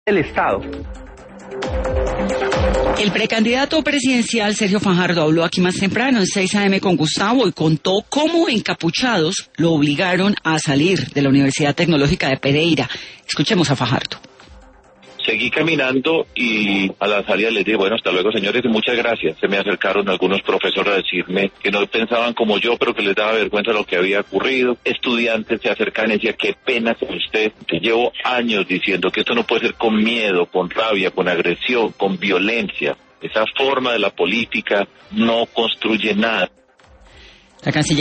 del Estado. El precandidato presidencial Sergio Fajardo habló aquí más temprano en 6 AM con Gustavo y contó cómo encapuchados lo obligaron a salir de la Universidad Tecnológica de Pereira. Escuchemos a Fajardo. Seguí caminando y a la salida les dije, bueno, hasta luego señores y muchas gracias. Se me acercaron algunos profesores a decirme que no pensaban como yo, pero que les daba vergüenza lo que había ocurrido. Estudiantes se acercaban y decían, qué pena con usted. Que llevo años diciendo que esto no puede ser con miedo, con rabia, con agresión, con violencia. Esa forma de la política no construye nada. La canciller